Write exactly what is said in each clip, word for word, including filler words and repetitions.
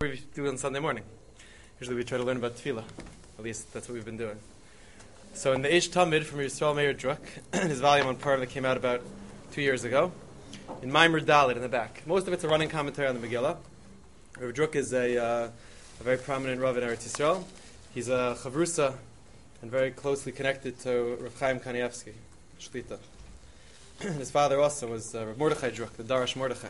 We do on Sunday morning. Usually we try to learn about tefillah. At least that's what we've been doing. So in the Eish Tamid from Yisrael Meir Druk, his volume on Purim that came out about two years ago, in Maimer Dalit in the back. Most of it's a running commentary on the Megillah. Rav Druk is a, uh, a very prominent Rav in Eretz Yisrael. He's a Chavrusa and very closely connected to Rav Chaim Kanievsky, Shlita. His father also was uh, Rav Mordechai Druk, the Darash Mordechai.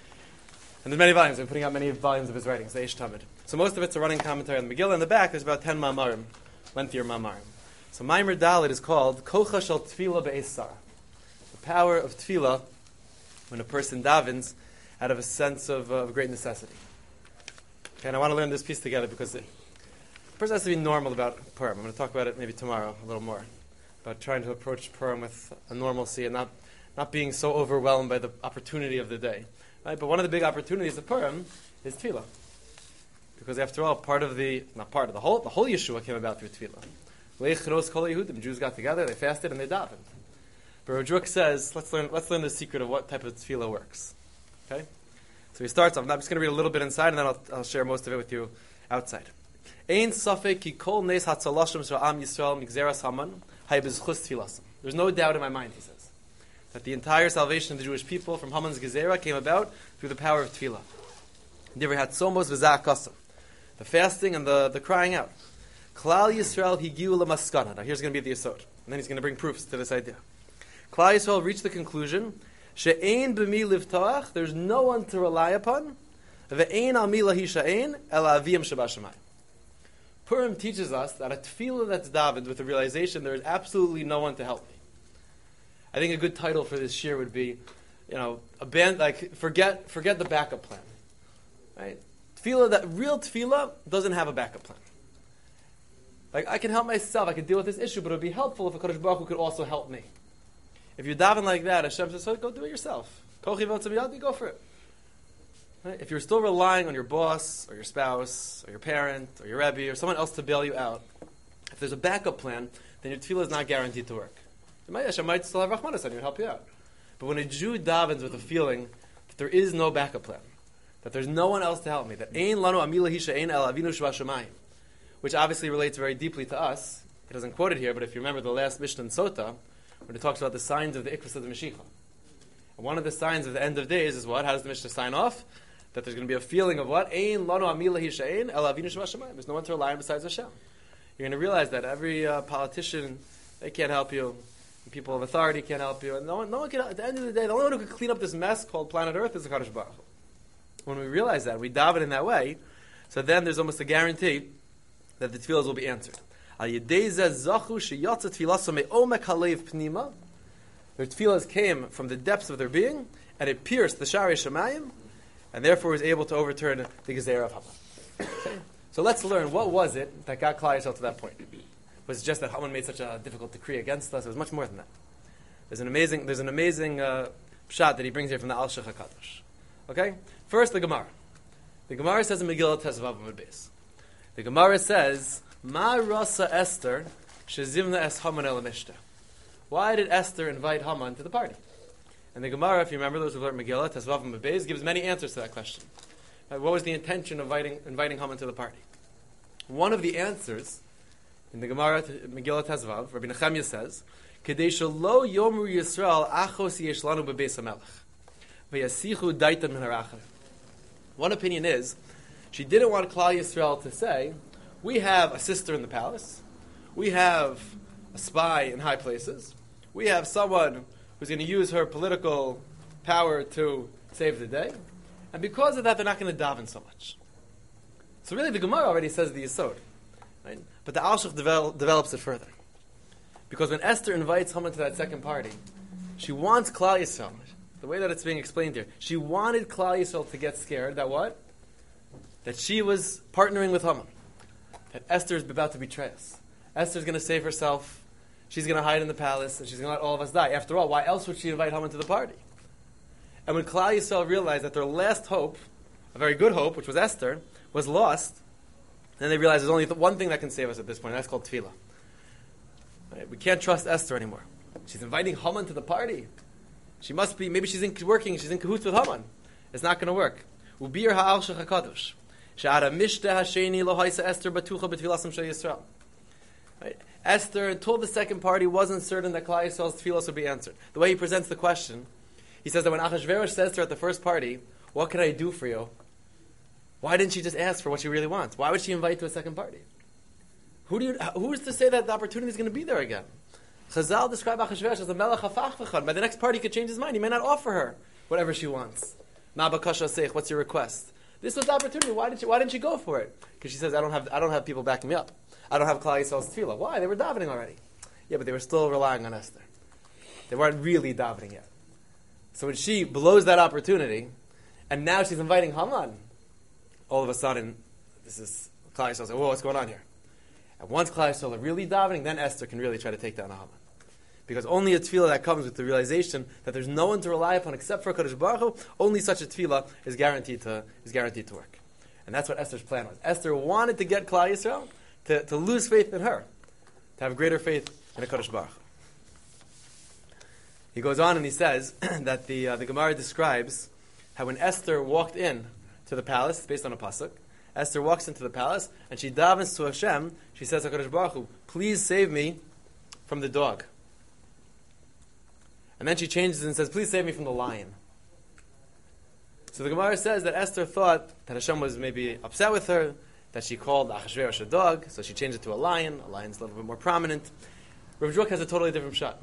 And there's many volumes. I'm putting out many volumes of his writings, the Eish Tamid. So most of it's a running commentary on the Megillah. In the back, there's about ten mamarim, lengthier mamarim. So Maimer Dalit is called Kocha Shel Tefillah Be'ez Sara, the power of tefillah when a person davens out of a sense of, uh, of great necessity. Okay, and I want to learn this piece together because it, a person has to be normal about Purim. I'm going to talk about it maybe tomorrow a little more, about trying to approach Purim with a normalcy and not, not being so overwhelmed by the opportunity of the day. Right? But one of the big opportunities of Purim is tefillah. Because after all, part of the, not part of the whole, the whole Yeshua came about through tefillah. Leichros kol Yehudim, Jews got together, they fasted, and they davened. But Rav Druk says, let's learn, let's learn the secret of what type of tefillah works. Okay? So he starts off, I'm just going to read a little bit inside, and then I'll, I'll share most of it with you outside. Ein safek ki kol nes hatzalashim shel am Yisrael migzeras haman hay bezchus tefillasam. There's no doubt in my mind, he says, that the entire salvation of the Jewish people from Haman's gezerah came about through the power of tefillah. Never had somos v'za'akasam, the fasting and the, the crying out. Klal Yisrael higiu lemaskana. Now here's going to be the yesod, and then he's going to bring proofs to this idea. Klal Yisrael reached the conclusion she'ein b'mi livtoach. There's no one to rely upon. Ve'ein al mi lahi she'ein el avim shabashamayim. Purim teaches us that a tefillah that's davened with the realization there is absolutely no one to help me. I think a good title for this shir would be, you know, a band like forget forget the backup plan, right? Tefillah, that real tefillah doesn't have a backup plan. Like I can help myself, I can deal with this issue, but it would be helpful if a Kadosh Baruch Hu could also help me. If you daven like that, Hashem says, so go do it yourself. Kochi v'otzaviyadi, go for it. Right? If you're still relying on your boss or your spouse or your parent or your Rebbe or someone else to bail you out, if there's a backup plan, then your tefillah is not guaranteed to work. Hashem might still have Rahmanas on you and help you out. But when a Jew davens with a feeling that there is no backup plan, that there's no one else to help me, that Ein lanu amila hisha ein el avinu shvashamayim, which obviously relates very deeply to us. It doesn't quote it here, but if you remember the last Mishnah in Sota, when it talks about the signs of the Ikvus of the Mashiach. And one of the signs of the end of days is what? How does the Mishnah sign off? That there's going to be a feeling of what? Ein lanu amila hisha ein el avinu shvashamayim. There's no one to rely on besides Hashem. You're going to realize that every uh, politician, they can't help you. People of authority can't help you. And no one, no one can, at the end of the day, the only one who can clean up this mess called planet Earth is the Kadosh Baruch Hu. When we realize that, we daven in that way, so then there's almost a guarantee that the tefillahs will be answered. Al yedei zeh zachu sheyatza tefillasam me'omek halev pnima. Their tefillahs came from the depths of their being, and it pierced the Sharei Shamayim, and therefore was able to overturn the Gezerah of Haman. Okay? So let's learn, what was it that got Klal Yisrael to that point? Was it just that Haman made such a difficult decree against us? It was much more than that. There's an amazing, there's an amazing uh, pshat that he brings here from the Al Shech HaKadosh. Okay? First, the Gemara. The Gemara says in Megillah Tezvav Amud Beis. The Gemara says, Ma rasa Esther shezimna es Haman el mishta. Why did Esther invite Haman to the party? And the Gemara, if you remember, those who learned Megillah Tezvav Amud Beis, gives many answers to that question. Uh, what was the intention of inviting, inviting Haman to the party? One of the answers in the Gemara, Megillah Tezvav, Rabbi Nechemia says, "Kedei shelo yomru Yisrael achos yesh lanu bebeis hamelech, v'yasichu daitan min harachim." One opinion is, she didn't want Klal Yisrael to say, we have a sister in the palace, we have a spy in high places, we have someone who's going to use her political power to save the day, and because of that, they're not going to daven so much. So really, the Gemara already says the Yisod. Right? But the Al Shech develop, develops it further. Because when Esther invites Haman to that second party, she wants Klal Yisrael, the way that it's being explained here, she wanted Klal Yisrael to get scared that what? That she was partnering with Haman. That Esther is about to betray us. Esther's going to save herself, she's going to hide in the palace, and she's going to let all of us die. After all, why else would she invite Haman to the party? And when Klal Yisrael realized that their last hope, a very good hope, which was Esther, was lost, then they realized there's only one thing that can save us at this point, and that's called tefillah. Right? We can't trust Esther anymore. She's inviting Haman to the party. She must be, maybe she's in, working, she's in cahoots with Haman. It's not going to work. Ubir ha'al shech HaKadosh. She'ara mishte hasheni lo haisa Esther batucha b'tfilasam shel Yisrael. Right? Esther, until the second party, wasn't certain that Klal Yisrael's tefillos would be answered. The way he presents the question, he says that when Achashverosh says to her at the first party, what can I do for you? Why didn't she just ask for what she really wants? Why would she invite to a second party? Who do you, who is to say that the opportunity is going to be there again? Chazal describe Achashverosh as a melech hafach v'chad. By the next party, he could change his mind. He may not offer her whatever she wants. Ma bakasha seich, what's your request? This was the opportunity. Why did she, why didn't she go for it? Because she says, I don't have I don't have people backing me up. I don't have Klal Yisrael's tefillah. Why? They were davening already. Yeah, but they were still relying on Esther. They weren't really davening yet. So when she blows that opportunity, and now she's inviting Haman, all of a sudden, this is Klal Yisrael says, whoa, what's going on here? And once Klal Yisrael are really davening, then Esther can really try to take down Haman. Because only a tefillah that comes with the realization that there's no one to rely upon except for Kadosh Baruch Hu, only such a tefillah is guaranteed to is guaranteed to work. And that's what Esther's plan was. Esther wanted to get Klal Yisrael to, to lose faith in her, to have greater faith in a Kadosh Baruch Hu. He goes on and he says that the uh, the Gemara describes how when Esther walked in to the palace, based on a pasuk, Esther walks into the palace and she davens to Hashem. She says, HaKadosh Baruch Hu, please save me from the dog. And then she changes and says, please save me from the lion. So the Gemara says that Esther thought that Hashem was maybe upset with her, that she called Achashverosh a dog, so she changed it to a lion. A lion's a little bit more prominent. Rav Druk has a totally different shot.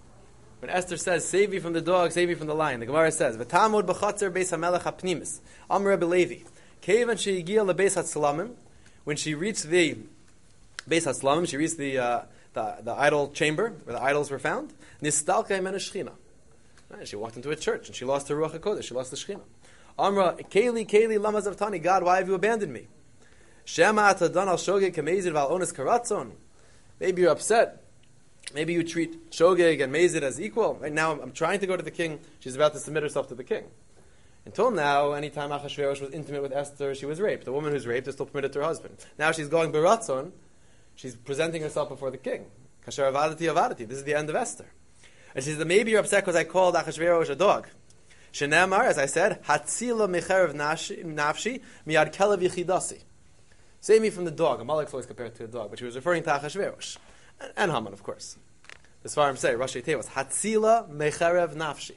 When Esther says, save me from the dog, save me from the lion, the Gemara says, V'tamod b'chatzer beis hamelech hapnimis, Amr Rebbe Levi, Kevan she'igia lebeis hatzlamim, when she reached the beis hatzlamim, she reached the, uh, the the idol chamber, where the idols were found, Nistalka imena shechina. She walked into a church, and she lost her Ruach HaKodesh, she lost the Shechina. Amra, Keli, Keli, lama zavtani, God, why have you abandoned me? Shema atadan al shogeg kamezid val ones karatzon. Maybe you're upset. Maybe you treat Shogeg and Mezid as equal. Right now, I'm, I'm trying to go to the king. She's about to submit herself to the king. Until now, anytime Achashverosh was intimate with Esther, she was raped. The woman who's raped is still permitted to her husband. Now she's going beratzon. She's presenting herself before the king. Kasher avadati avadati. This is the end of Esther. And she says, maybe you're upset because I called Achashverosh a dog. Shenemar, as I said, Hatzila mecherev nafshi miyad kelev yichidasi. Save me from the dog. Amalek's always compared to a dog, but she was referring to Achashverosh. And, and Haman, of course. The Svarim say, Rashi Tevos, Hatzila mecherev nafshi.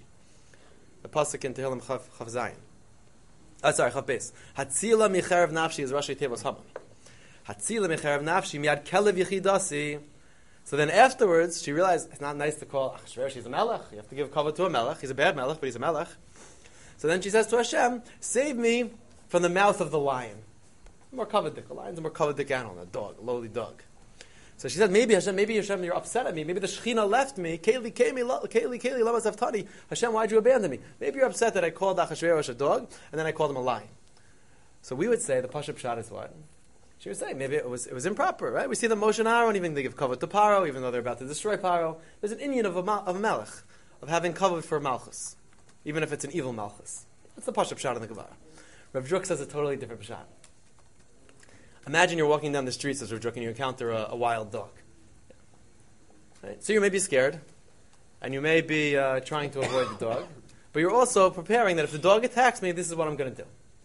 The pasuk in Tehillim Chav, Chav Zayin. Oh, sorry, Chav Beis. Hatzila mecherev nafshi is Rashi Tevos Haman. Hatzila mecherev nafshi miyad kelev yichidasi. So then afterwards, she realized it's not nice to call Achashverosh, he's a melech. You have to give cover to a melech. He's a bad melech, but he's a melech. So then she says to Hashem, save me from the mouth of the lion. More kavadik. A lion's a more kavadik animal, a dog, a lowly dog. So she said, maybe Hashem, maybe Hashem, you're upset at me. Maybe the Shechina left me. Keli, Keli, Keli, Keli, Lama Zavtani. Hashem, why'd you abandon me? Maybe you're upset that I called Achashverosh a dog, and then I called him a lion. So we would say, the Pashup Shot is what? She would say, maybe it was it was improper, right? We see the Moshe and Aaron, even they give cover to Paro, even though they're about to destroy Paro. There's an Indian of a, of a melech, of having cover for Malchus, even if it's an evil Malchus. That's the Pashup Shot in the Gemara. Rav Druk says a totally different Pshat. Imagine you're walking down the streets as Rav Druk and you encounter a, a wild dog. Right? So you may be scared, and you may be uh, trying to avoid the dog, but you're also preparing that if the dog attacks me, this is what I'm going to do.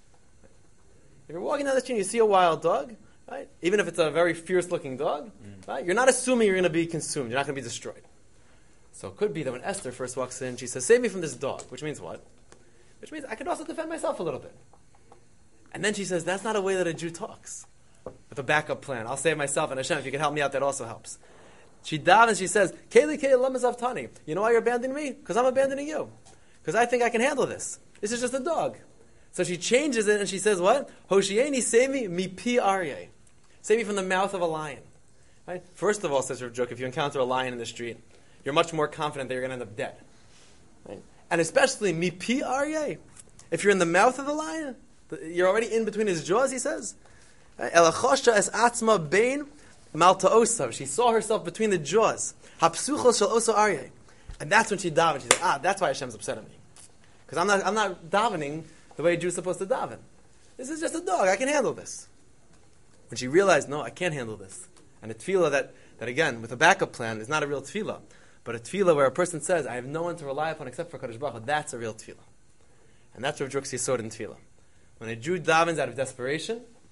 If you're walking down the street and you see a wild dog, right, even if it's a very fierce-looking dog, mm. right, you're not assuming you're going to be consumed. You're not going to be destroyed. So it could be that when Esther first walks in, she says, save me from this dog, which means what? Which means I could also defend myself a little bit. And then she says, that's not a way that a Jew talks. With a backup plan. I'll save myself, and Hashem, if you can help me out, that also helps. She davens, she says, Keli Keli Lama Zavtani. You know why you're abandoning me? Because I'm abandoning you. Because I think I can handle this. This is just a dog. So she changes it and she says, what? Hoshieni, save me, mi pi aryeh. Save me from the mouth of a lion. Right? First of all, says Rav Druk, if you encounter a lion in the street, you're much more confident that you're going to end up dead. Right? And especially, mi pi aryeh. If you're in the mouth of the lion, you're already in between his jaws, he says. Elachosha es atzma bein malta osav. She saw herself between the jaws. Hapsuchos shel osa aryeh. And that's when she davened. She said, ah, that's why Hashem's upset at me. Because I'm not, I'm not davening the way a Jew's supposed to daven. This is just a dog. I can handle this. When she realized, no, I can't handle this. And a tefillah that, that again, with a backup plan, is not a real tefillah. But a tefillah where a person says, I have no one to rely upon except for Kadosh Baruch Hu, that's a real tefillah. And that's Rav Druk's yesod in tefillah. When a Jew davens out of desperation,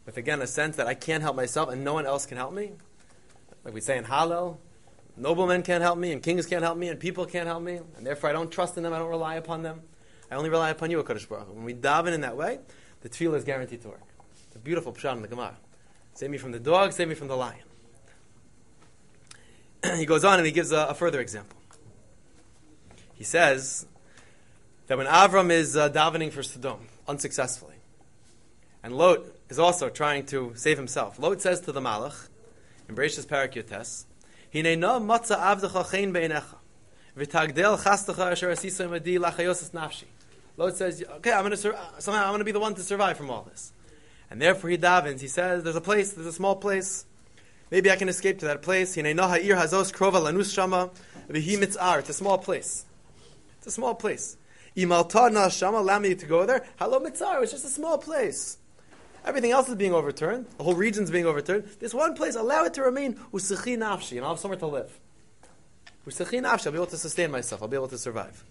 with, again, a sense that I can't help myself and no one else can help me. Like we say in Hallel, noblemen can't help me and kings can't help me and people can't help me, and therefore I don't trust in them, I don't rely upon them. I only rely upon you, HaKadosh Baruch Hu. When we daven in that way, the tefillah is guaranteed to work. It's a beautiful pshat in the Gemara. Save me from the dog, save me from the lion. He goes on and he gives a, a further example. He says that when Avram is uh, davening for Sodom, unsuccessfully, and Lot is also trying to save himself, Lot says to the Malach, in Bereshis Parak Yotes, Hinei no matza avdecha chen beinecha, v'tagdel chastecha asher asisa imadi lachayosas nafshi. Lot says, okay, I'm going to sur- somehow I'm going to be the one to survive from all this. And therefore he davens, he says, there's a place, there's a small place, maybe I can escape to that place. Hinei no ha'ir hazos krova lanus shama, v'hi mitzar. It's a small place. It's a small place. Imalta na shama, allow me to go there. Hello mitzar, it's just a small place. Everything else is being overturned. The whole region's being overturned. This one place, allow it to remain usechi nafshi, and I'll have somewhere to live. Usechi nafshi, I'll be able to sustain myself. I'll be able to survive.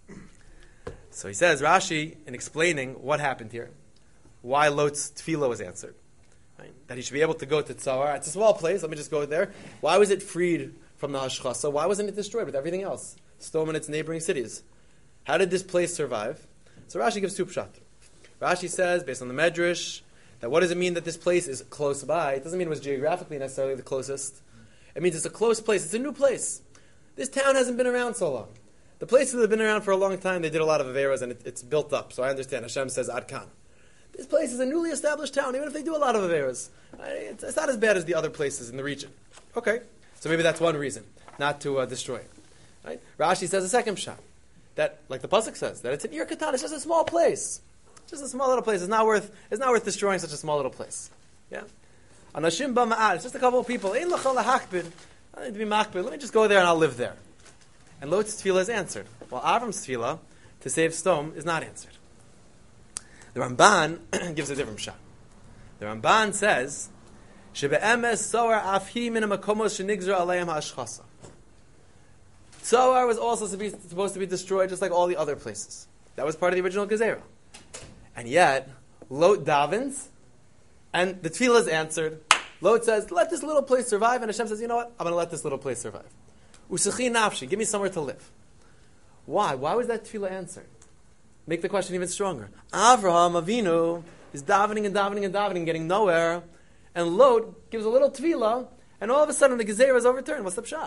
So he says, Rashi, in explaining what happened here, why Lot's tefillah was answered, right? That he should be able to go to Tzawar. It's a small place. Let me just go there. Why was it freed from the hashchasa? Why wasn't it destroyed with everything else? Sodom and its neighboring cities. How did this place survive? So Rashi gives two pshat. Rashi says, based on the Medrash, that what does it mean that this place is close by? It doesn't mean it was geographically necessarily the closest. It means it's a close place. It's a new place. This town hasn't been around so long. The places that have been around for a long time, they did a lot of averas and it, it's built up. So I understand. Hashem says Ad Kan. This place is a newly established town, even if they do a lot of averas. It's, it's not as bad as the other places in the region. Okay. So maybe that's one reason, not to uh, destroy it. Right? Rashi says a second shot. That, like the pasuk says, that it's an Ir Katan, it's just a small place. Just a small little place. It's not worth. It's not worth destroying such a small little place. Yeah. Anashim b'ma'al. It's just a couple of people. Ein l'chol ha'hakbid. I need to be makbid. Let me just go there and I'll live there. And Lot's tefillah is answered. While Avram's tefillah to save Sodom is not answered. The Ramban gives a different shot. The Ramban says, "Shebe'emes soar afhi min ha'makomos shenigzar aleim ha'ashchasa." Tzawar was also supposed to be destroyed just like all the other places. That was part of the original Gezerah. And yet, Lot davens, and the tefillah is answered. Lot says, let this little place survive, and Hashem says, you know what? I'm going to let this little place survive. Usechi nafshi, give me somewhere to live. Why? Why was that tefillah answered? Make the question even stronger. Avraham Avinu is davening and davening and davening, getting nowhere, and Lot gives a little tefillah, and all of a sudden the Gezerah is overturned. What's the pshat?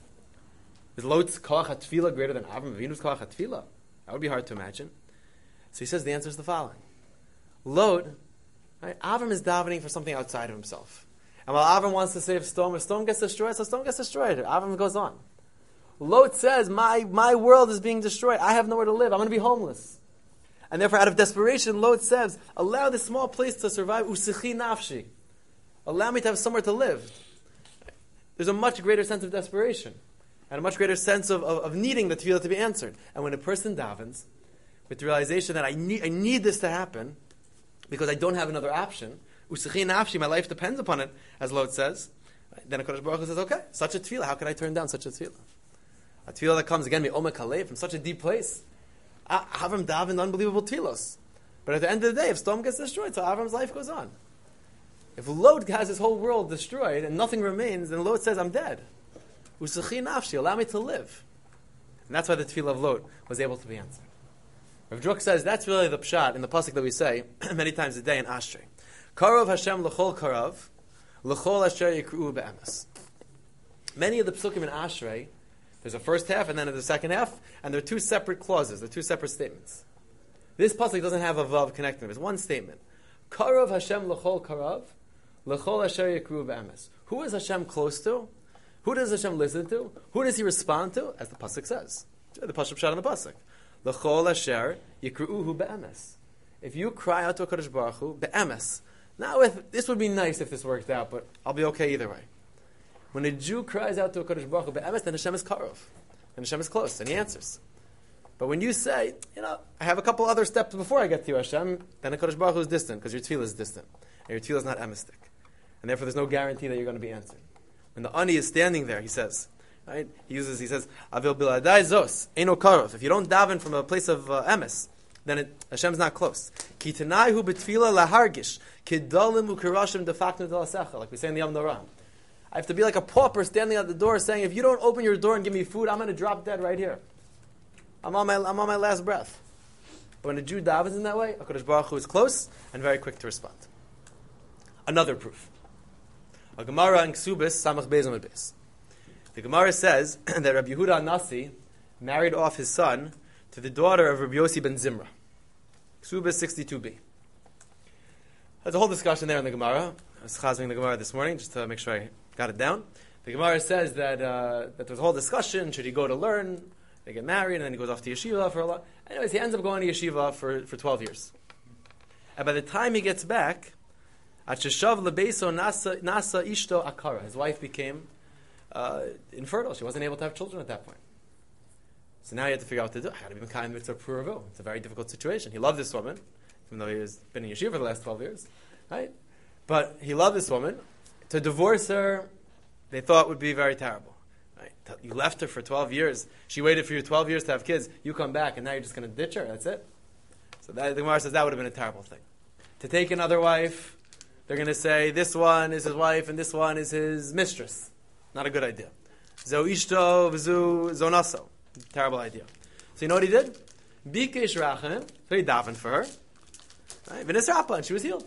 Is Lot's koach ha-tefillah greater than Avram Avinu's koach ha-tefillah? That would be hard to imagine. So he says the answer is the following. Lot, right, Avram is davening for something outside of himself. And while Avram wants to save Sodom, if Sodom gets destroyed, so Sodom gets destroyed. Avram goes on. Lot says, my, my world is being destroyed. I have nowhere to live. I'm going to be homeless. And therefore, out of desperation, Lot says, allow this small place to survive. Usichi nafshi. Allow me to have somewhere to live. There's a much greater sense of desperation. And a much greater sense of, of, of needing the tefillah to be answered. And when a person davens, with the realization that I need, I need this to happen because I don't have another option. Usechi nafshi, my life depends upon it, as Lot says. Then HaKadosh Baruch Hu says, okay, such a tefillah, how can I turn down such a tefillah? A tefillah that comes again, me'omek halev, from such a deep place. Avram davened unbelievable tefillos. But at the end of the day, if Sodom gets destroyed, so Avram's life goes on. If Lot has his whole world destroyed and nothing remains, then Lot says, I'm dead. Usechi nafshi, allow me to live. And that's why the tefillah of Lot was able to be answered. Rav Druk says that's really the pshat in the pasuk that we say many times a day in Ashrei. Karov Hashem l'chol karav, l'chol asher yikru'u be'emes. Many of the psukim in Ashrei, there's a first half and then there's a second half, and there are two separate clauses, they're two separate statements. This pasuk doesn't have a vav connecting them. It's one statement. Karov Hashem l'chol karav, l'chol asher yikru'u be'emes. Who is Hashem close to? Who does Hashem listen to? Who does He respond to? As the pasuk says, the pasuk pshat in the pasuk. L'chol asher yikru'uhu be'emes. If you cry out to HaKadosh Baruch Hu, be'emes. Now, if, this would be nice if this worked out, but I'll be okay either way. When a Jew cries out to HaKadosh Baruch Hu, be'emes, then Hashem is karov. And Hashem is close, and He answers. But when you say, you know, I have a couple other steps before I get to you, Hashem, then HaKadosh Baruch Hu is distant, because your tefillah is distant. And your tefillah is not emestic. And therefore there's no guarantee that you're going to be answered. When the ani is standing there, he says, right? He uses, he says, Avil biladai zos, eno karov. If you don't daven from a place of uh, emes, then it, Hashem's not close. Ki tanaihu b'tfila lahargish kidalim u'karashim defaknu dalasecha, like we say in the Yom Norah. I have to be like a pauper standing at the door saying, if you don't open your door and give me food, I'm going to drop dead right here. I'm on my, I'm on my last breath. But when a Jew davens in that way, HaKadosh Baruch Hu is close and very quick to respond. Another proof. A Gemara in Ksubis, Samach Beis Amud Beis. The Gemara says that Rabbi Yehuda Nasi married off his son to the daughter of Rabbi Yossi ben Zimra. Ksubis sixty-two b. There's a whole discussion there in the Gemara. I was chazing the Gemara this morning just to make sure I got it down. The Gemara says that uh, that there's a whole discussion. Should he go to learn? They get married, and then he goes off to yeshiva for a lot. Anyways, he ends up going to yeshiva for, for twelve years. And by the time he gets back, at Sheshav lebeso nasa nasa ishto akara, his wife became uh, infertile. She wasn't able to have children at that point. So now he had to figure out what to do. I got to be kind of mitzvah puravu. It's a very difficult situation. He loved this woman, even though he has been in yeshiva for the last twelve years, right? But he loved this woman. To divorce her, they thought would be very terrible. Right? You left her for twelve years. She waited for you twelve years to have kids. You come back, and now you're just going to ditch her. That's it. So that, the Gemara says that would have been a terrible thing. To take another wife, they're going to say this one is his wife and this one is his mistress. Not a good idea. Zo ishto v'zu zonaso. Terrible idea. So you know what he did? Bikesh rachem. So he davened for her. Right? V'nis rapa, and she was healed.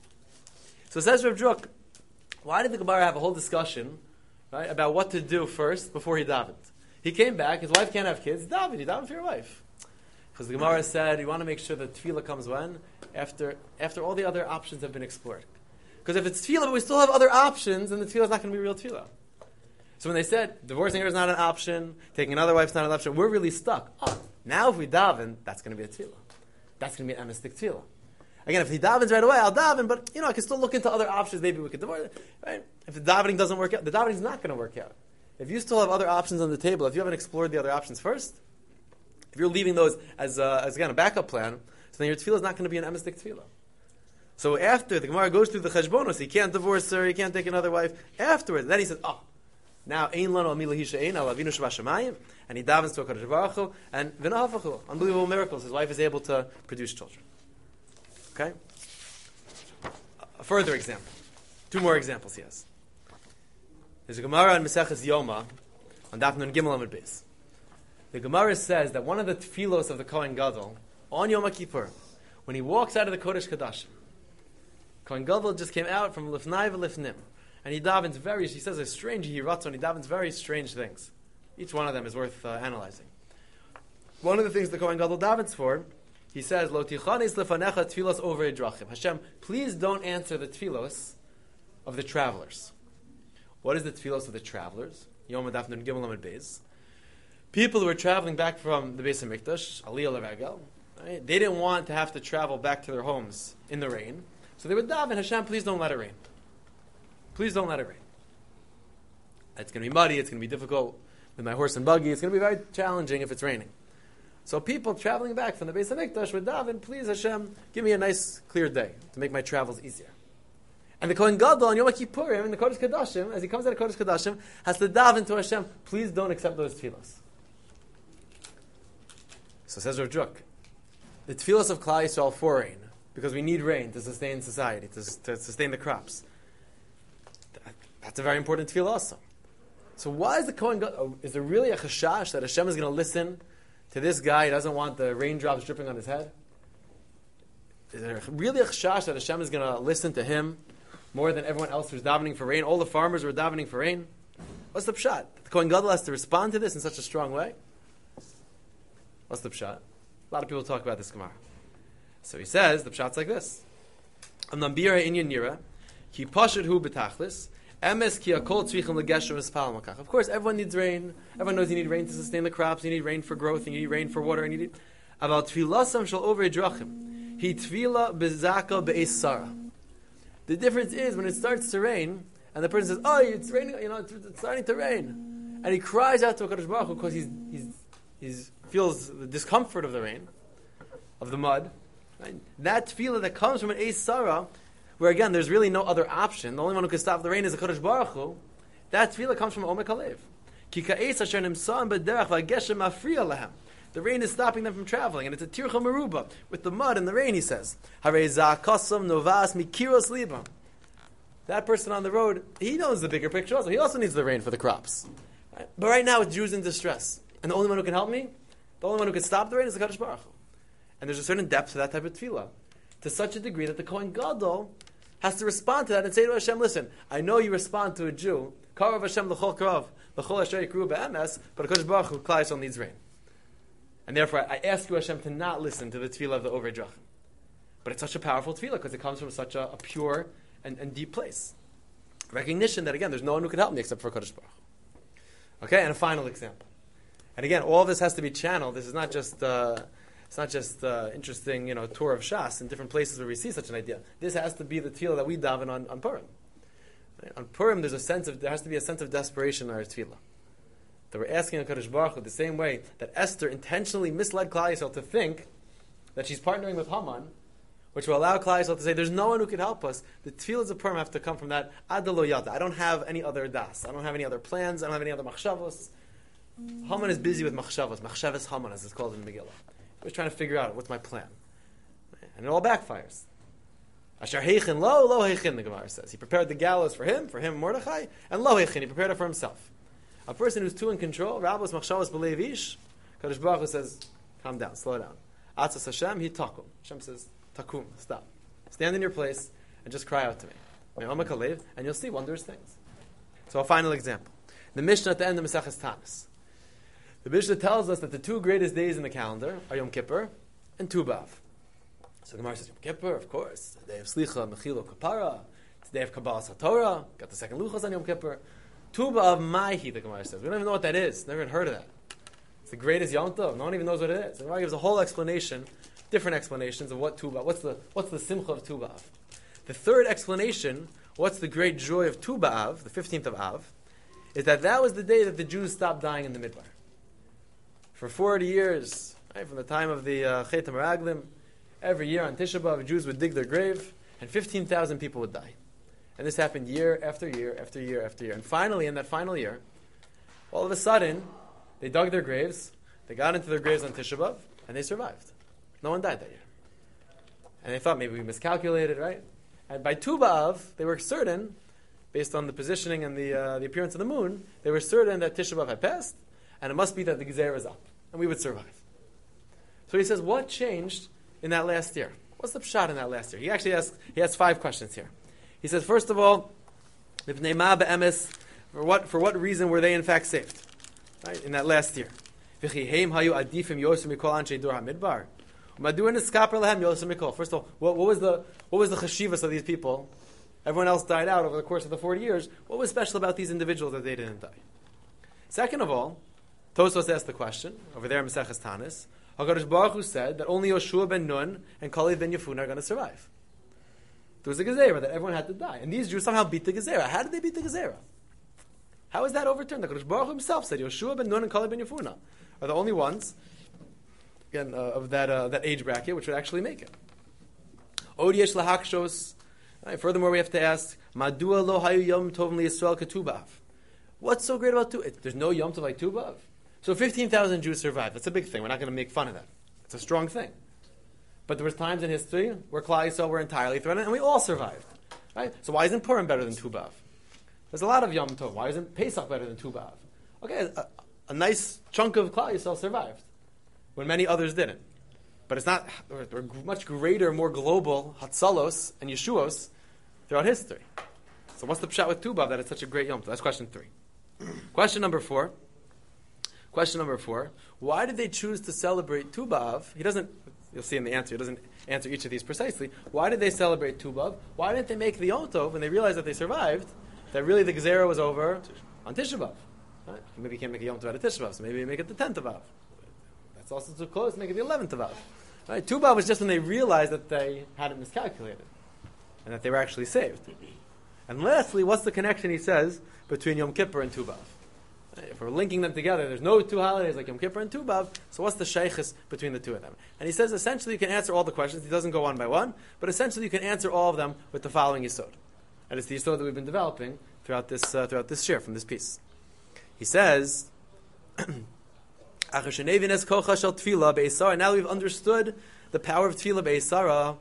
So it says Rav Druk, why did the Gemara have a whole discussion, right, about what to do first before he davened? He came back, his wife can't have kids, daven, you daven for your wife. Because the Gemara said you want to make sure that tefillah comes when? After after all the other options have been explored. Because if it's tefillah, but we still have other options, then the tefillah is not going to be real tefillah. So when they said divorcing her is not an option, taking another wife is not an option, we're really stuck. Oh, now if we daven, that's going to be a tefillah. That's going to be an emistic tefillah. Again, if he davens right away, I'll daven, but you know, I can still look into other options. Maybe we could divorce. Right? If the davening doesn't work out, the davening is not going to work out. If you still have other options on the table, if you haven't explored the other options first, if you're leaving those as, uh, as again, a backup plan, so then your tefillah is not going to be an emistic tefillah. So after the Gemara goes through the cheshbonos, he can't divorce her, he can't take another wife. Afterwards, then he says, "Oh, now ein lano amila hisha ein al avinu shebashamayim," and he davens to HaKadosh Baruch Hu, and v'nahafachu, unbelievable miracles. His wife is able to produce children. Okay. A further example. Two more examples he has. There's a Gemara in Maseches Yoma on Daf Nun Gimel Amud Beis. The Gemara says that one of the tefillos of the Kohen Gadol on Yom Kippur, when he walks out of the Kodesh Kodashim, Kohen Gadol just came out from Lifnai v'Lifnim, and he davens very, he says a strange Yiratzon, he davens very strange things. Each one of them is worth uh, analyzing. One of the things the Kohen Gadol davens for, he says, Lo tichanis lefanecha tfilos over drachim. Hashem, please don't answer the tfilos of the travelers. What is the tfilos of the travelers? Yom Adaf Nun Gimel Amud Beis. People who were traveling back from the Beis HaMikdash, Aliyah L'Regel, right? They didn't want to have to travel back to their homes in the rain. So they would daven, Hashem, please don't let it rain. Please don't let it rain. It's going to be muddy, it's going to be difficult with my horse and buggy, it's going to be very challenging if it's raining. So people traveling back from the Beis HaMikdash would daven, please Hashem, give me a nice clear day to make my travels easier. And the Kohen Gadol on Yom Kippurim in the Kodesh Kodashim, as he comes out of Kodesh Kodashim, has to daven to Hashem, please don't accept those tefillos. So says Rav Druk, the tefillos of Klal Yisrael for rain, because we need rain to sustain society, to, to sustain the crops. That, that's a very important tefillah also. So why is the Kohen Gadol, is there really a chashash that Hashem is going to listen to this guy? He doesn't want the raindrops dripping on his head? Is there really a chashash that Hashem is going to listen to him more than everyone else who's davening for rain? All the farmers were davening for rain. What's the pshat? The Kohen Gadol has to respond to this in such a strong way? What's the pshat? A lot of people talk about this Gemara. So he says, the pshat's like this. Amnam bira inyan nira, ki pashut hu betachlis, emes ki akol tzrichim legeshem espal makach. Of course, everyone needs rain. Everyone knows you need rain to sustain the crops. You need rain for growth. You need rain for water. You need about tfilasam shall over drachim. He tfila bezaka be'es Sarah. The difference is when it starts to rain, and the person says, "Oh, it's raining. You know, it's, it's starting to rain," and he cries out to HaKadosh Baruch Hu because he's he's he's feels the discomfort of the rain, of the mud. Right? That tefillah that comes from an Eis Sarah, where again there's really no other option. The only one who can stop the rain is HaKadosh Baruch Hu. That tefillah comes from Omek Halev. Ki ka'eis asher nimsa'im b'derech v'geshem mafriya lehem. The rain is stopping them from traveling, and it's a tircha meruba with the mud and the rain. He says, "Harei zakasam novas mikiros libam." That person on the road, he knows the bigger picture also. He also needs the rain for the crops. Right? But right now, it's Jews in distress, and the only one who can help me, the only one who can stop the rain, is the Kadosh Baruch Hu. And there's a certain depth to that type of tefillah, to such a degree that the Kohen Gadol has to respond to that and say to Hashem, "Listen, I know you respond to a Jew, Karav Hashem l'chol karav, l'chol asher yikru be'emes, but Kadosh Baruch Hu, Klal Yisrael needs rain." And therefore, I ask you, Hashem, to not listen to the tefillah of the Ovei Drachim. But it's such a powerful tefillah because it comes from such a, a pure and, and deep place. Recognition that, again, there's no one who can help me except for Kadosh Baruch Hu. Okay, and a final example. And again, all this has to be channeled. This is not just uh, it's not just uh, interesting, you know, tour of Shas in different places where we see such an idea. This has to be the tefillah that we daven on, on Purim. Right? On Purim, there's a sense of there has to be a sense of desperation in our tefillah. That we're asking HaKadosh Baruch Hu the same way that Esther intentionally misled Klal Yisrael to think that she's partnering with Haman, which will allow Klal Yisrael to say, "There's no one who can help us." The tefillahs of Purim have to come from that Adalo Yada. I don't have any other das. I don't have any other plans. I don't have any other machshavos. Haman is busy with machshavos, machshavos Haman, as it's called in the Megillah. He was trying to figure out what's my plan, and it all backfires. Asher heichin lo lo heichin, the Gemara says. He prepared the gallows for him, for him Mordechai, and lo heichin, he prepared it for himself. A person who's too in control, Rabbos machshavos b'leiv ish, Kadosh Baruch Hu says, "Calm down, slow down." Atzas Hashem, he takum. Hashem says, "Takum, stop, stand in your place and just cry out to me." And you'll see wondrous things. So a final example. The Mishnah at the end of Maseches Tanis. The Mishnah tells us that the two greatest days in the calendar are Yom Kippur and Tu B'Av. So the Gemara says, Yom Kippur, of course, the day of Slicha, Mechilo, Kapara. It's the day of Kabbalas HaTorah. Got the second Luchos on Yom Kippur. Tu B'Av Maihi, the Gemara says. We don't even know what that is. Never even heard of that. It's the greatest Yom Tov. No one even knows what it is. The Gemara gives a whole explanation, different explanations of what Tu B'Av. What's the what's the Simcha of Tu B'Av? The third explanation, what's the great joy of Tu B'Av, the fifteenth of Av, is that that was the day that the Jews stopped dying in the Midbar. For forty years, right, from the time of the uh, Chet HaMeraglim, every year on Tisha B'Av, Jews would dig their grave, and fifteen thousand people would die. And this happened year after year after year after year. And finally, in that final year, all of a sudden, they dug their graves, they got into their graves on Tisha B'Av, and they survived. No one died that year. And they thought maybe we miscalculated, right? And by Tu B'Av, they were certain, based on the positioning and the uh, the appearance of the moon, they were certain that Tisha B'Av had passed, and it must be that the Gezerah is up, and we would survive. So he says, what changed in that last year? What's the pshat in that last year? He actually asks, he has five questions here. He says, first of all, for what, for what reason were they in fact saved? Right, in that last year. First of all, what, what was the what was the chashivas of these people? Everyone else died out over the course of the forty years. What was special about these individuals that they didn't die? Second of all, Tosfos asked the question, over there in Maseches Tanis, HaKadosh Baruch Hu said that only Yoshua ben Nun and Kalev ben Yefuna are going to survive. There was a Gezerah that everyone had to die. And these Jews somehow beat the Gezerah. How did they beat the Gezerah? How is that overturned? HaKadosh Baruch Hu himself said Yoshua ben Nun and Kalev ben Yefuna are the only ones, again, uh, of that uh, that age bracket, which would actually make it. Od yesh lahakshos. Right, furthermore, we have to ask, Madua lo hayu yom tov liyisrael ketu b'av. What's so great about Tu? There's no Yom Tov like Tu B'Av. So fifteen thousand Jews survived. That's a big thing. We're not going to make fun of that. It's a strong thing. But there was times in history where Klal Yisrael were entirely threatened, and we all survived. Right? So why isn't Purim better than Tu B'Av? There's a lot of Yom Tov. Why isn't Pesach better than Tu B'Av? Okay, a, a nice chunk of Klal Yisrael survived, when many others didn't. But it's not. There were much greater, more global Hatzalos and Yeshuos throughout history. So what's the pshat with Tu B'Av that it's such a great Yom Tov? That's question three. Question number four. Question number four. Why did they choose to celebrate Tu B'Av? He doesn't, you'll see in the answer, he doesn't answer each of these precisely. Why did they celebrate Tu B'Av? Why didn't they make the Yom Tov when they realized that they survived, that really the Gezerah was over on Tisha B'Av? Right? Maybe you can't make a Yom Tov out of Tisha B'Av, so maybe you make it the tenth of Av. That's also too close, make it the eleventh of Av. Right? Tu B'Av was just when they realized that they hadn't miscalculated, and that they were actually saved. And lastly, what's the connection, he says, between Yom Kippur and Tu B'Av? If we're linking them together, there's no two holidays like Yom Kippur and Tu B'Av, so what's the sheikhus between the two of them? And he says essentially you can answer all the questions. He doesn't go one by one, but essentially you can answer all of them with the following yisod. And it's the yisod that we've been developing throughout this uh, throughout this share from this piece. He says, And now we've understood the power of tefillah be'esara.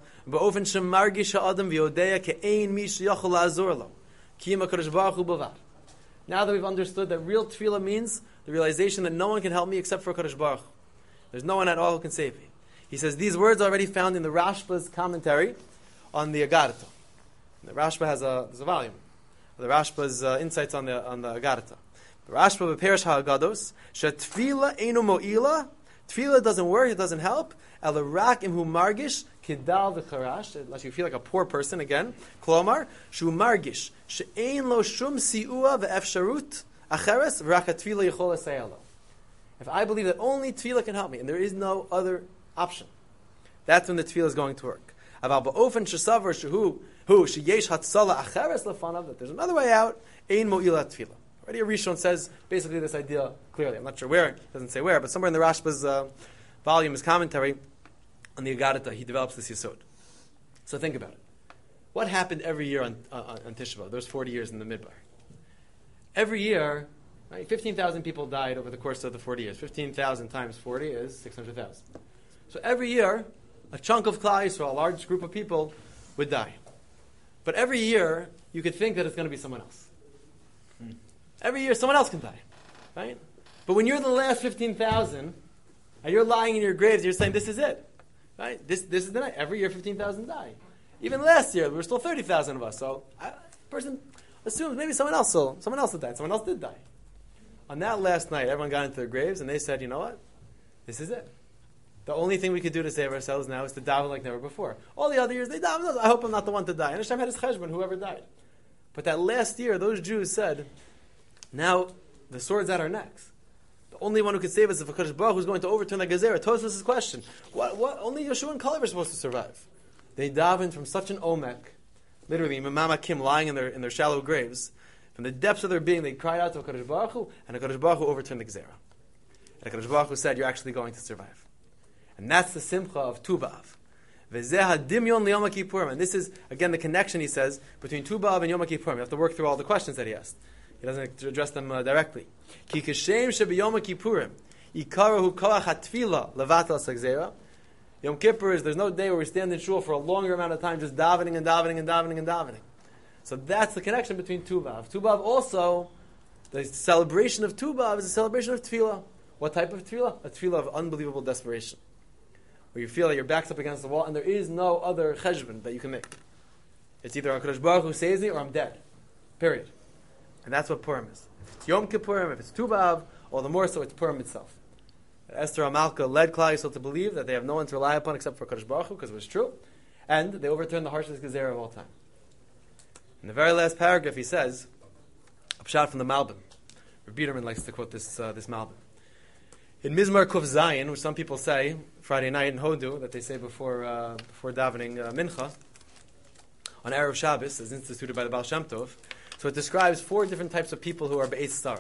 Now that we've understood that real tefillah means the realization that no one can help me except for Kadosh Baruch Hu. There's no one at all who can save me. He says these words are already found in the Rashba's commentary on the Agartha. The Rashba has a, there's a volume. The Rashba's uh, insights on the on the Agartha. The Rashba b'Perish HaAgados she'tefillah einu mo'ila. Tefillah doesn't work, it doesn't help. El rak imhu margish kidal v'charash. Unless you feel like a poor person again. Klomar shu margish she'ein lo shum si'ua ve'efsharut acheres v'rak tefillah yichol esayalo. If I believe that only tefillah can help me and there is no other option, that's when the tefillah is going to work. Aval ba'ofen shesavar shehu hu sheyesh hatzala acheres lefanav, that there's another way out. Ein mo'ila tefillah. Already a Rishon says basically this idea clearly. I'm not sure where, it doesn't say where, but somewhere in the Rashba's uh, volume, his commentary on the Agartha, he develops this Yisod. So think about it. What happened every year on, uh, on Tisha B'Av? Those forty years in the Midbar. Every year, right, fifteen thousand people died over the course of the forty years. fifteen thousand times forty is six hundred thousand. So every year, a chunk of Klal Yisrael, a large group of people, would die. But every year, you could think that it's going to be someone else. Hmm. Every year, someone else can die, right? But when you're the last fifteen thousand, and you're lying in your graves, you're saying, this is it, right? This this is the night. Every year, fifteen thousand die. Even last year, there were still thirty thousand of us. So a person assumes maybe someone else will, someone else will die. Someone else did die. On that last night, everyone got into their graves, and they said, you know what? This is it. The only thing we could do to save ourselves now is to daven like never before. All the other years, they davened. I hope I'm not the one to die. And Hashem had his cheshbon, whoever died. But that last year, those Jews said, now, the sword's at our necks. The only one who could save us is HaKadosh Baruch Hu who's going to overturn the Gezerah. Tosfos' question. What, what, only Yeshua and Kalev are supposed to survive. They davened from such an omek, literally, Imam Kim lying in their, in their shallow graves. From the depths of their being, they cried out to HaKadosh Baruch Hu, and HaKadosh Baruch Hu overturned the Gezerah. And HaKadosh Baruch Hu said, you're actually going to survive. And that's the simcha of Tu B'Av. And this is, again, the connection, he says, between Tu B'Av and Yom Kippurim. You have to work through all the questions that he asked. He doesn't address them uh, directly. Ki kashem shebiyom kippurim ikarahu koach hatfila levatal sagzera. Yom Kippur is, there's no day where we stand in shul for a longer amount of time just davening and davening and davening and davening. So that's the connection between Tu B'Av. Tu B'Av also, the celebration of Tu B'Av is a celebration of tefillah. What type of tefillah? A tefillah of unbelievable desperation. Where you feel that your back's up against the wall and there is no other cheshbon that you can make. It's either HaKadosh Baruch Hu saves me or I'm dead. Period. And that's what Purim is. If it's Yom Kippurim, if it's Tu B'Av, all the more so it's Purim itself. Esther HaMalka led Klal Yisrael to believe that they have no one to rely upon except for Kadosh Baruch Hu, because it was true, and they overturned the harshest Gezerah of all time. In the very last paragraph, he says, a pshat from the Malbim. Rabbi Biederman likes to quote this uh, this Malbim. In Mizmar Kuf Zayin, which some people say Friday night in Hodu, that they say before uh, before davening uh, Mincha, on Erev Shabbos, as instituted by the Baal Shem Tov. So it describes four different types of people who are be'ez tzara.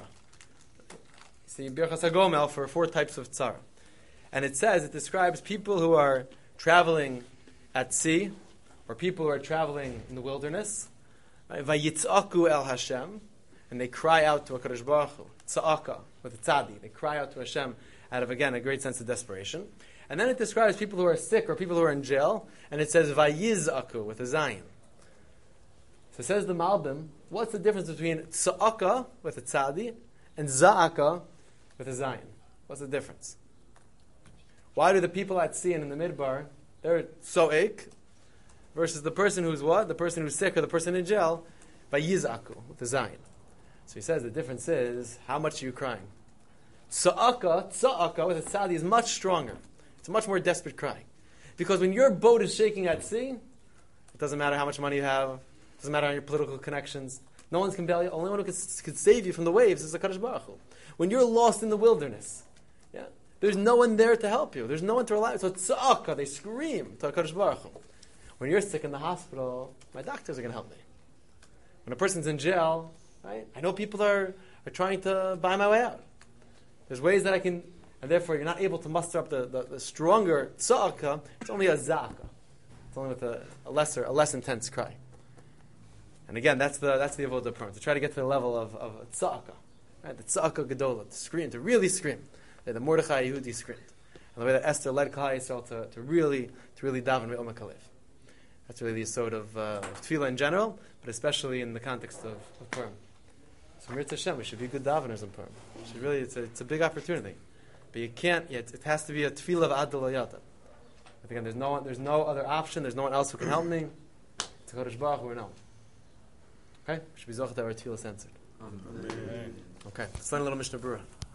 See, Birchas HaGomel for four types of tzara. And it says, it describes people who are traveling at sea, or people who are traveling in the wilderness. Vayitzaku el Hashem, and they cry out to HaKadosh Baruch Hu. Tza'aka, with a tzadi. They cry out to Hashem out of, again, a great sense of desperation. And then it describes people who are sick, or people who are in jail, and it says Vayizaku, with a zayin. So it says the Malbim, what's the difference between tza'aka with a tzadi and za'aka with a zayin? What's the difference? Why do the people at sea and in the midbar, they're so'ek, versus the person who's what? The person who's sick or the person in jail, vayizaku with a zayin. So he says the difference is, how much are you crying? Tza'aka, tza'aka with a tzadi is much stronger. It's a much more desperate cry. Because when your boat is shaking at sea, it doesn't matter how much money you have, doesn't matter on your political connections. No one's can bail you. Only one who could, could save you from the waves is the HaKadosh Baruch Hu. When you're lost in the wilderness, yeah, there's no one there to help you. There's no one to rely on. So tza'aka, they scream to HaKadosh Baruch Hu. When you're sick in the hospital, my doctors are going to help me. When a person's in jail, right, I know people are, are trying to buy my way out. There's ways that I can, and therefore you're not able to muster up the, the, the stronger tza'aka. It's only a za'aka. It's only with a, a lesser, a less intense cry. And again, that's the that's the avodah purim, to try to get to the level of, of tza'aka, right? The tza'aka gedola, to scream, to really scream. the Mordechai Yehudi script, and the way that Esther led Klal Yisrael to, to really to really daven Me'omek Halev. That's really the sort of, uh, of tefillah in general, but especially in the context of, of Purim. So Mirza Hashem, we should be good daveners in Purim. We should really, it's a, it's a big opportunity, but you can't. Yet it has to be a tefillah of Ad L'Yata. Again, there's no there's no other option. There's no one else who can help me. It's a Kodesh Baruch Hu or no. Okay, we should be zocheh that our tefillah is answered. Okay, let's learn a little Mishnah Berurah.